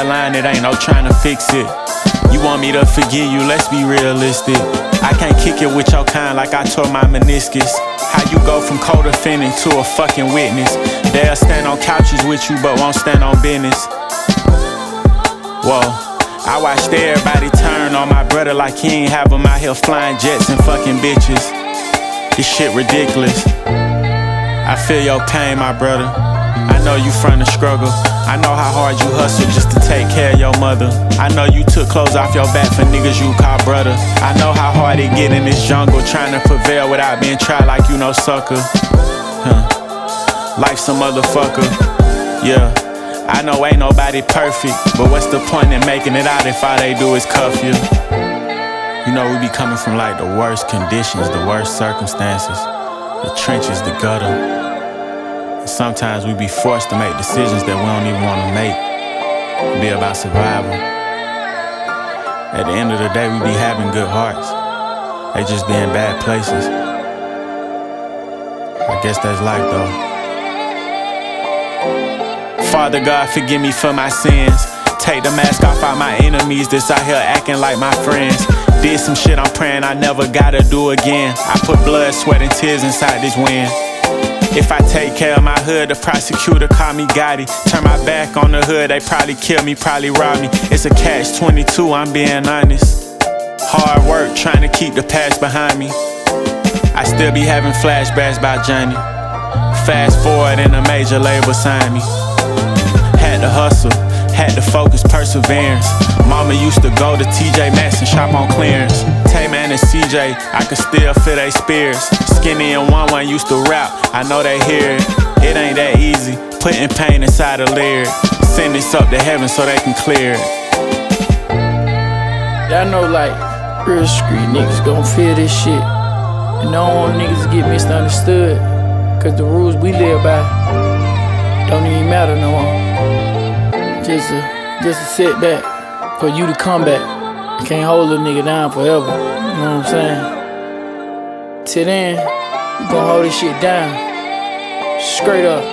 line, it ain't no trying to fix it. You want me to forgive you, let's be realistic. I can't kick it with your kind like I tore my meniscus. How you go from co-defendant to a fucking witness? They'll stand on couches with you but won't stand on business. Whoa, I watched everybody turn on my brother like he ain't have him out here flying jets and fucking bitches. This shit ridiculous. I feel your pain, my brother. I know you from the struggle. I know how hard you hustle just to take care of your mother. I know you took clothes off your back for niggas you call brother. I know how hard it get in this jungle, trying to prevail without being tried like you no sucker. Life's a motherfucker. Yeah, I know ain't nobody perfect, but what's the point in making it out if all they do is cuff you? You know we be coming from like the worst conditions, the worst circumstances, the trenches, the gutter. Sometimes we be forced to make decisions that we don't even want to make. It be about survival. At the end of the day, we be having good hearts. They just be in bad places. I guess that's life though. Father God, forgive me for my sins. Take the mask off all my enemies that's out here acting like my friends. Did some shit I'm praying I never gotta do again. I put blood, sweat, and tears inside this wind. If I take care of my hood, the prosecutor call me Gotti. Turn my back on the hood, they probably kill me, probably rob me. It's a catch-22, I'm being honest. Hard work, trying to keep the past behind me. I still be having flashbacks about Johnny. Fast forward and a major label signed me. Had to hustle, had to focus, perseverance. Mama used to go to TJ Maxx and shop on clearance. Tay-Man and CJ, I could still feel they spears. Skinny and One used to rap, I know they hear it. It ain't that easy, putting pain inside a lyric. Send this up to heaven so they can clear it. Y'all know like, real street niggas gon' feel this shit. And I don't want niggas to get misunderstood. Cause the rules we live by don't even matter no more. Just a setback for you to come back. You can't hold a nigga down forever. You know what I'm saying? Till then, you gon' hold this shit down. Straight up.